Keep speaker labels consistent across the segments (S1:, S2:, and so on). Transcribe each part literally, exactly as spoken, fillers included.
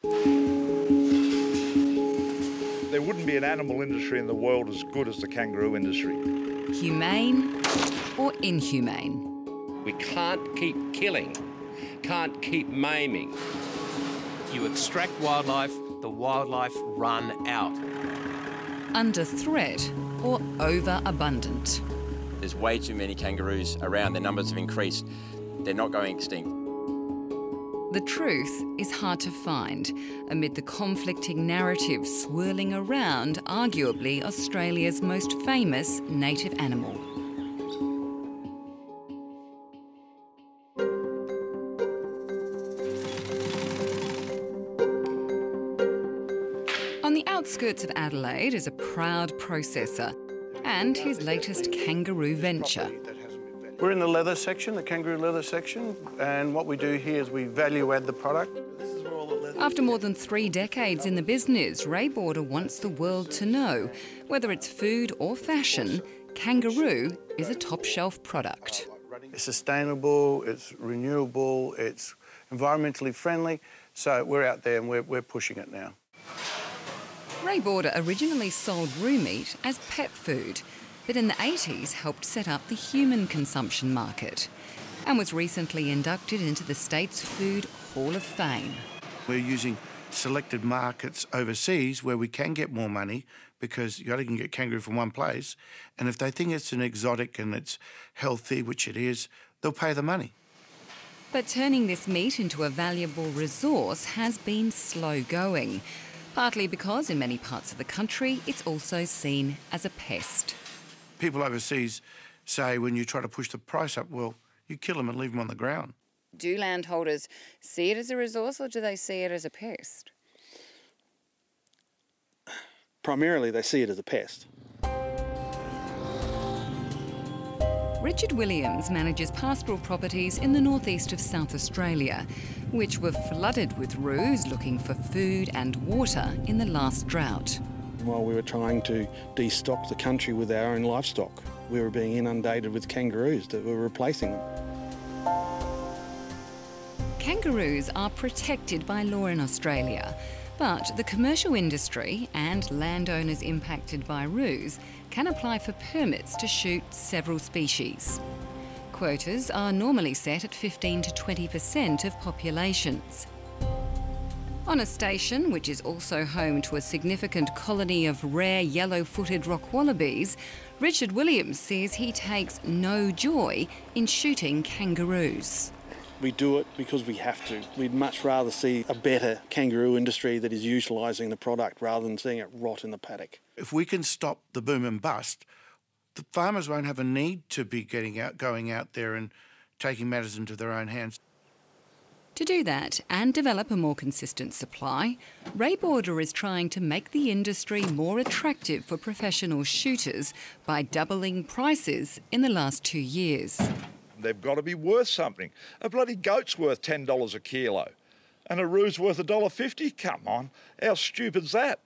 S1: There wouldn't be an animal industry in the world as good as the kangaroo industry.
S2: Humane or inhumane?
S3: We can't keep killing, can't keep maiming.
S4: You extract wildlife, the wildlife run out.
S2: Under threat or overabundant?
S5: There's way too many kangaroos around. Their numbers have increased. They're not going extinct.
S2: The truth is hard to find amid the conflicting narratives swirling around arguably Australia's most famous native animal. On the outskirts of Adelaide is a proud processor and his latest kangaroo venture.
S6: We're in the leather section, the kangaroo leather section, and what we do here is we value add the product.
S2: After more than three decades in the business, Ray Border wants the world to know whether it's food or fashion, kangaroo is a top shelf product.
S6: It's sustainable, it's renewable, it's environmentally friendly, so we're out there and we're, we're pushing it now.
S2: Ray Border originally sold roo meat as pet food, but in the eighties helped set up the human consumption market and was recently inducted into the state's Food Hall of Fame.
S6: We're using selected markets overseas where we can get more money because you only can get kangaroo from one place, and if they think it's an exotic and it's healthy, which it is, they'll pay the money.
S2: But turning this meat into a valuable resource has been slow going, partly because in many parts of the country it's also seen as a pest.
S6: People overseas say when you try to push the price up, well, you kill them and leave them on the ground.
S2: Do landholders see it as a resource or do they see it as a pest?
S7: Primarily they see it as a pest.
S2: Richard Williams manages pastoral properties in the northeast of South Australia, which were flooded with roos looking for food and water in the last drought.
S7: While we were trying to destock the country with our own livestock, we were being inundated with kangaroos that were replacing them.
S2: Kangaroos are protected by law in Australia, but the commercial industry and landowners impacted by roos can apply for permits to shoot several species. Quotas are normally set at fifteen to twenty percent of populations. On a station which is also home to a significant colony of rare yellow-footed rock wallabies, Richard Williams says he takes no joy in shooting kangaroos.
S7: We do it because we have to. We'd much rather see a better kangaroo industry that is utilising the product rather than seeing it rot in the paddock.
S6: If we can stop the boom and bust, the farmers won't have a need to be getting out, going out there and taking matters into their own hands.
S2: To do that and develop a more consistent supply, Ray Border is trying to make the industry more attractive for professional shooters by doubling prices in the last two years.
S1: They've got to be worth something. A bloody goat's worth ten dollars a kilo and a roo's worth one dollar fifty. Come on, how stupid's that?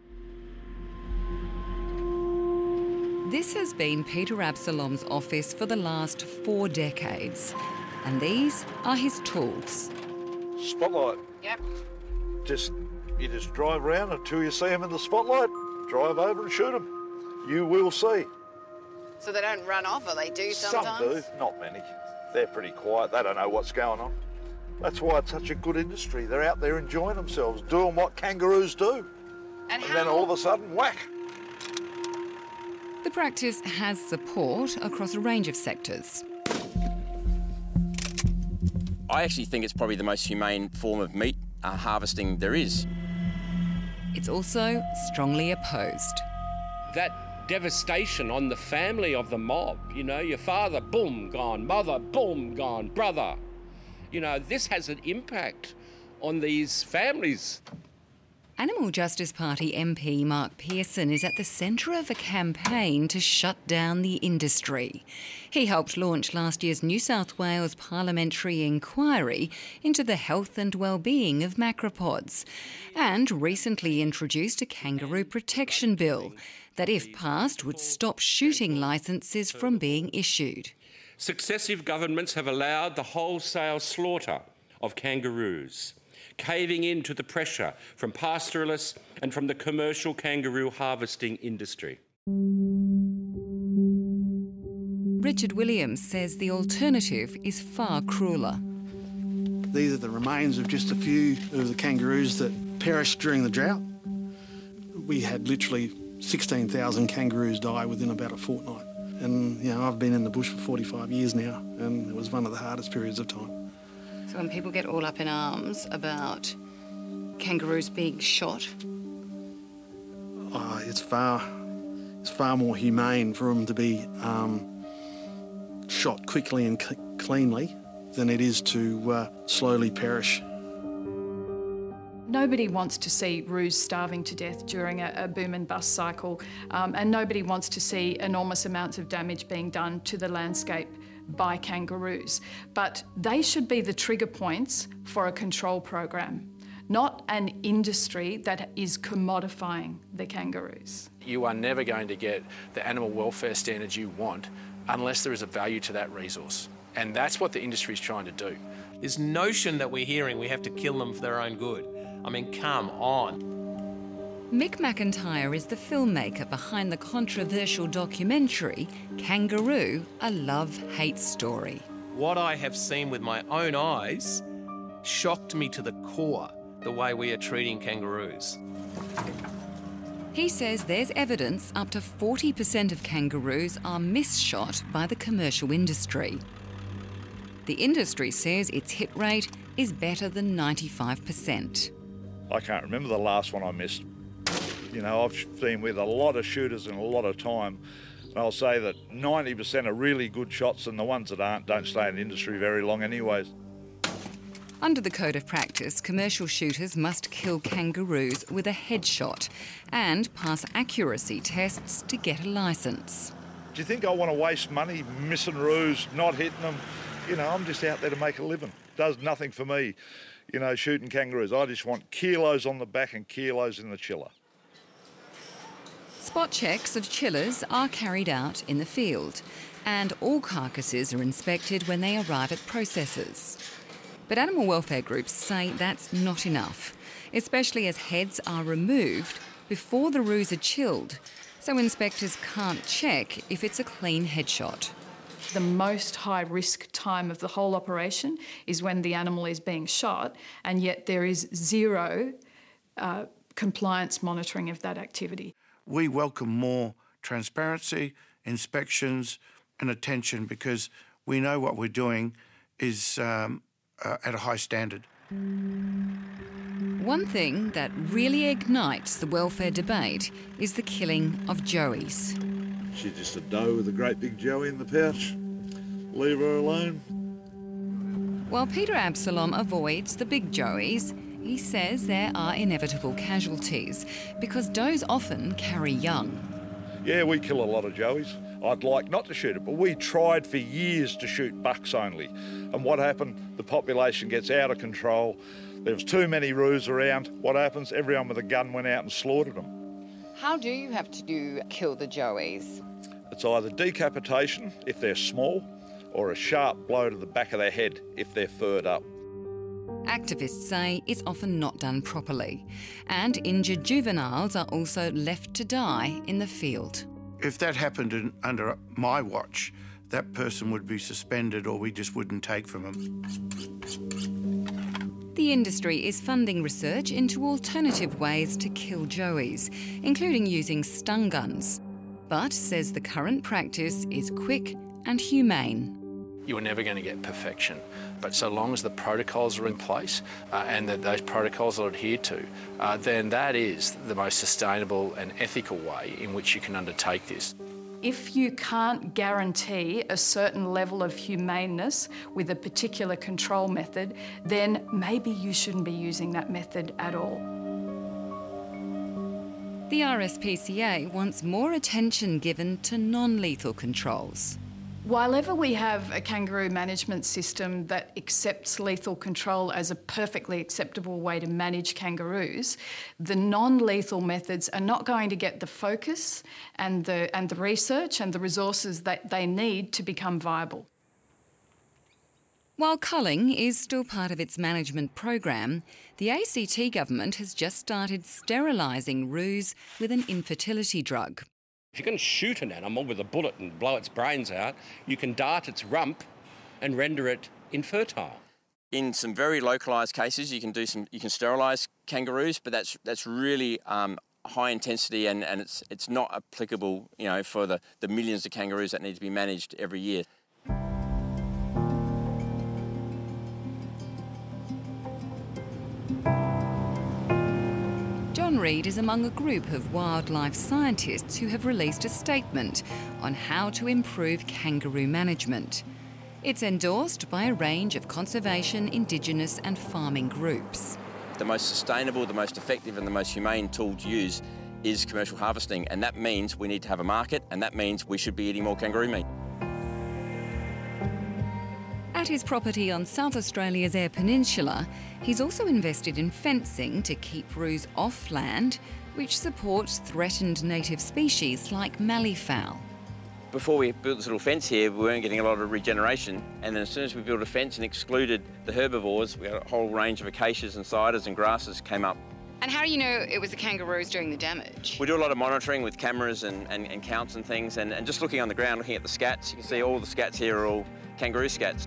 S2: This has been Peter Absalom's office for the last four decades, and these are his tools.
S1: Spotlight.
S2: Yep.
S1: Just, you just drive around until you see them in the spotlight, drive over and shoot them. You will see.
S8: So they don't run off, or they do sometimes?
S1: Some do, not many. They're pretty quiet, they don't know what's going on. That's why it's such a good industry. They're out there enjoying themselves, doing what kangaroos do.
S8: And,
S1: and
S8: how...
S1: then all of a sudden, whack.
S2: The practice has support across a range of sectors.
S5: I actually think it's probably the most humane form of meat uh, harvesting there is.
S2: It's also strongly opposed.
S3: That devastation on the family of the mob, you know, your father, boom, gone, mother, boom, gone, brother. You know, this has an impact on these families.
S2: Animal Justice Party M P Mark Pearson is at the centre of a campaign to shut down the industry. He helped launch last year's New South Wales parliamentary inquiry into the health and well-being of macropods, and recently introduced a kangaroo protection bill that, if passed, would stop shooting licences from being issued.
S3: Successive governments have allowed the wholesale slaughter of kangaroos. caving in to the pressure from pastoralists and from the commercial kangaroo harvesting industry.
S2: Richard Williams says the alternative is far crueler.
S7: These are the remains of just a few of the kangaroos that perished during the drought. We had literally sixteen thousand kangaroos die within about a fortnight. And, you know, I've been in the bush for forty-five years now, and it was one of the hardest periods of time.
S8: So when people get all up in arms about kangaroos being shot?
S7: Uh, it's far, it's far more humane for them to be um, shot quickly and c cleanly than it is to uh, slowly perish.
S9: Nobody wants to see roos starving to death during a, a boom and bust cycle, um, and nobody wants to see enormous amounts of damage being done to the landscape by kangaroos. But they should be the trigger points for a control program, not an industry that is commodifying the kangaroos.
S10: You are never going to get the animal welfare standards you want unless there is a value to that resource. And that's what the industry is trying to do.
S4: This notion that we're hearing we have to kill them for their own good. I mean, come on.
S2: Mick McIntyre is the filmmaker behind the controversial documentary Kangaroo, A Love-Hate Story.
S4: What I have seen with my own eyes shocked me to the core, the way we are treating kangaroos.
S2: He says there's evidence up to forty percent of kangaroos are misshot by the commercial industry. The industry says its hit rate is better than ninety-five percent.
S1: I can't remember the last one I missed. You know, I've been with a lot of shooters in a lot of time, and I'll say that ninety percent are really good shots, and the ones that aren't don't stay in the industry very long anyways.
S2: Under the Code of Practice, commercial shooters must kill kangaroos with a headshot and pass accuracy tests to get a licence.
S1: Do you think I want to waste money missing roos, not hitting them? You know, I'm just out there to make a living. Does nothing for me, you know, shooting kangaroos. I just want kilos on the back and kilos in the chiller.
S2: Spot checks of chillers are carried out in the field, and all carcasses are inspected when they arrive at processors. But animal welfare groups say that's not enough, especially as heads are removed before the roos are chilled, so inspectors can't check if it's a clean headshot.
S9: The most high-risk time of the whole operation is when the animal is being shot, and yet there is zero uh, compliance monitoring of that activity.
S6: We welcome more transparency, inspections and attention because we know what we're doing is um, uh, at a high standard.
S2: One thing that really ignites the welfare debate is the killing of joeys.
S1: She's just a doe with a great big joey in the pouch. Leave her alone.
S2: While Peter Absalom avoids the big joeys, he says there are inevitable casualties because does often carry young.
S1: Yeah, we kill a lot of joeys. I'd like not to shoot it, but we tried for years to shoot bucks only. And what happened? The population gets out of control. There was too many roos around. What happens? Everyone with a gun went out and slaughtered them.
S8: How do you have to do kill the joeys?
S1: It's either decapitation if they're small, or a sharp blow to the back of their head if they're furred up.
S2: Activists say it's often not done properly, and injured juveniles are also left to die in the field.
S6: If that happened in, under my watch, that person would be suspended or we just wouldn't take from them.
S2: The industry is funding research into alternative ways to kill joeys, including using stun guns, but says the current practice is quick and humane.
S10: You are never going to get perfection, but so long as the protocols are in place uh, and that those protocols are adhered to, uh, then that is the most sustainable and ethical way in which you can undertake this.
S9: If you can't guarantee a certain level of humaneness with a particular control method, then maybe you shouldn't be using that method at all.
S2: The R S P C A wants more attention given to non-lethal controls.
S9: While ever we have a kangaroo management system that accepts lethal control as a perfectly acceptable way to manage kangaroos, the non-lethal methods are not going to get the focus and the, and the research and the resources that they need to become viable.
S2: While culling is still part of its management program, the A C T government has just started sterilising roos with an infertility drug.
S3: If you're going to shoot an animal with a bullet and blow its brains out, you can dart its rump and render it infertile.
S5: In some very localised cases, you can do some, you can sterilise kangaroos, but that's that's really um, high intensity, and, and it's it's not applicable, you know, for the, the millions of kangaroos that need to be managed every year.
S2: John Reid is among a group of wildlife scientists who have released a statement on how to improve kangaroo management. It's endorsed by a range of conservation, Indigenous and farming groups.
S5: The most sustainable, the most effective and the most humane tool to use is commercial harvesting, and that means we need to have a market, and that means we should be eating more kangaroo meat.
S2: At his property on South Australia's Eyre Peninsula, he's also invested in fencing to keep roos off land, which supports threatened native species like malleefowl.
S5: Before we built this little fence here, we weren't getting a lot of regeneration, and then as soon as we built a fence and excluded the herbivores, we had a whole range of acacias and ciders and grasses came up.
S8: And how do you know it was the kangaroos doing the damage?
S5: We do a lot of monitoring with cameras and, and, and counts and things, and, and just looking on the ground, looking at the scats, you can see all the scats here are all kangaroo scats.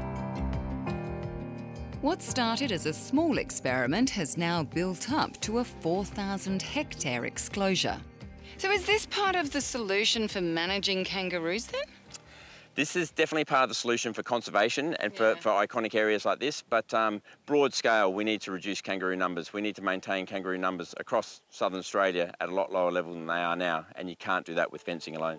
S2: What started as a small experiment has now built up to a four thousand hectare exclosure.
S8: So is this part of the solution for managing kangaroos then?
S5: This is definitely part of the solution for conservation and for, yeah. for iconic areas like this, but um, broad scale, we need to reduce kangaroo numbers. We need to maintain kangaroo numbers across southern Australia at a lot lower level than they are now, and you can't do that with fencing alone.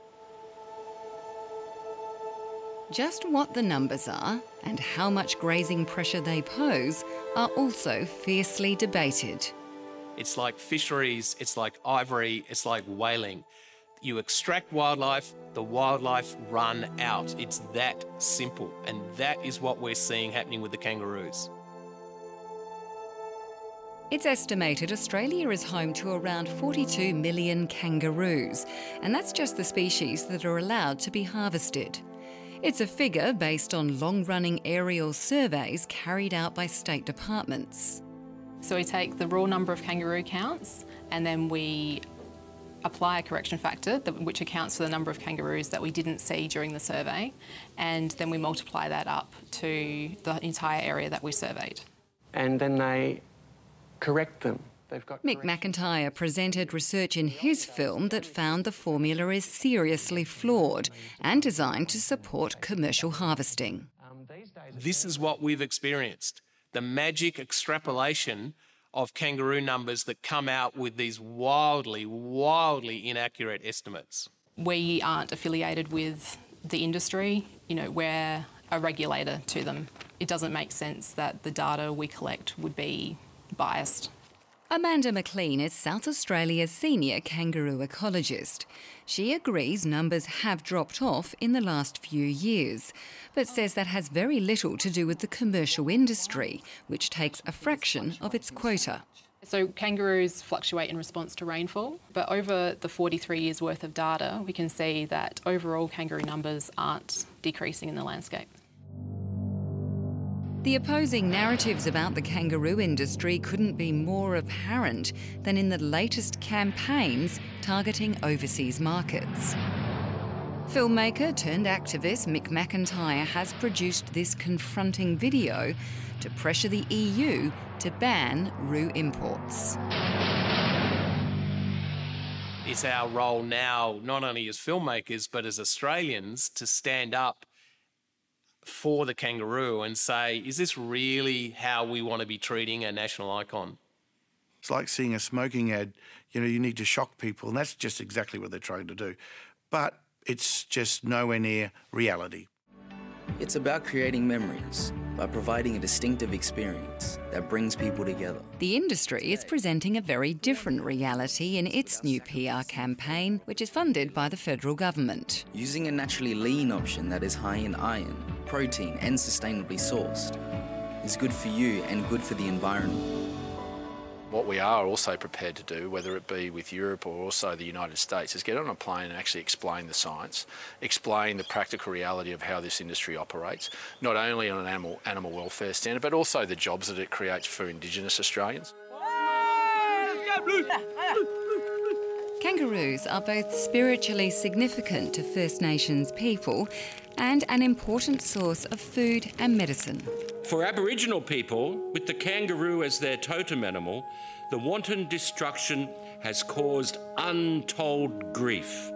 S2: Just what the numbers are and how much grazing pressure they pose are also fiercely debated.
S4: It's like fisheries, it's like ivory, it's like whaling. You extract wildlife, the wildlife run out. It's that simple, and that is what we're seeing happening with the kangaroos.
S2: It's estimated Australia is home to around forty-two million kangaroos, and that's just the species that are allowed to be harvested. It's a figure based on long-running aerial surveys carried out by state departments.
S11: So we take the raw number of kangaroo counts and then we apply a correction factor that, which accounts for the number of kangaroos that we didn't see during the survey, and then we multiply that up to the entire area that we surveyed.
S12: And then they correct them. They've got
S2: Mick McIntyre presented research in his film that found the formula is seriously flawed and designed to support commercial harvesting.
S4: This is what we've experienced, the magic extrapolation of kangaroo numbers that come out with these wildly, wildly inaccurate estimates.
S11: We aren't affiliated with the industry, you know, we're a regulator to them. It doesn't make sense that the data we collect would be biased.
S2: Amanda McLean is South Australia's senior kangaroo ecologist. She agrees numbers have dropped off in the last few years, but says that has very little to do with the commercial industry, which takes a fraction of its quota.
S11: So kangaroos fluctuate in response to rainfall, but over the forty-three years worth of data, we can see that overall kangaroo numbers aren't decreasing in the landscape.
S2: The opposing narratives about the kangaroo industry couldn't be more apparent than in the latest campaigns targeting overseas markets. Filmmaker turned activist Mick McIntyre has produced this confronting video to pressure the E U to ban roo imports.
S4: It's our role now, not only as filmmakers, but as Australians, to stand up for the kangaroo and say, is this really how we want to be treating a national icon?
S6: It's like seeing a smoking ad. You know, you need to shock people, and that's just exactly what they're trying to do. But it's just nowhere near reality.
S13: It's about creating memories by providing a distinctive experience that brings people together.
S2: The industry is presenting a very different reality in its new P R campaign, which is funded by the federal government.
S13: Using a naturally lean option that is high in iron, protein and sustainably sourced is good for you and good for the environment.
S10: What we are also prepared to do, whether it be with Europe or also the United States, is get on a plane and actually explain the science, explain the practical reality of how this industry operates, not only on an animal, animal welfare standard, but also the jobs that it creates for Indigenous Australians.
S2: Kangaroos are both spiritually significant to First Nations people and an important source of food and medicine.
S3: For Aboriginal people, with the kangaroo as their totem animal, the wanton destruction has caused untold grief.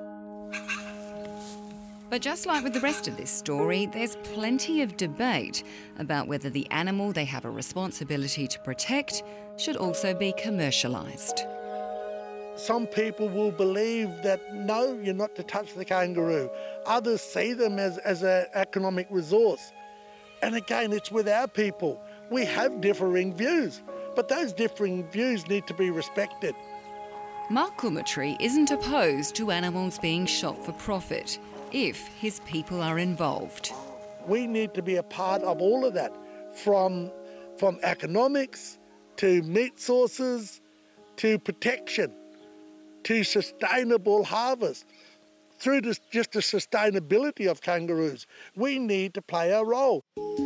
S2: But just like with the rest of this story, there's plenty of debate about whether the animal they have a responsibility to protect should also be commercialised.
S14: Some people will believe that, no, you're not to touch the kangaroo. Others see them as, as an economic resource. And again, it's with our people. We have differing views, but those differing views need to be respected.
S2: Mark Coventry isn't opposed to animals being shot for profit if his people are involved.
S14: We need to be a part of all of that, from, from economics to meat sources to protection to sustainable harvest. Through this, just the sustainability of kangaroos, we need to play our role.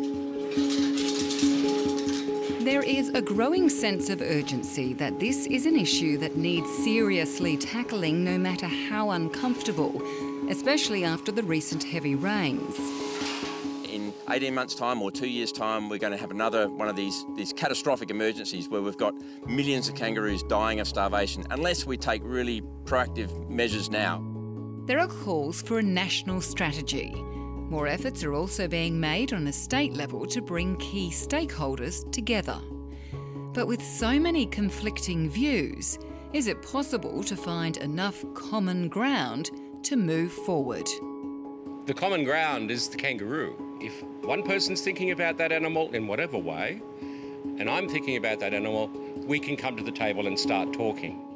S2: There is a growing sense of urgency that this is an issue that needs seriously tackling, no matter how uncomfortable, especially after the recent heavy rains.
S5: In eighteen months' time or two years' time, we're going to have another one of these, these catastrophic emergencies where we've got millions of kangaroos dying of starvation, unless we take really proactive measures now.
S2: There are calls for a national strategy. More efforts are also being made on a state level to bring key stakeholders together. But with so many conflicting views, is it possible to find enough common ground to move forward?
S3: The common ground is the kangaroo. If one person's thinking about that animal in whatever way, and I'm thinking about that animal, we can come to the table and start talking.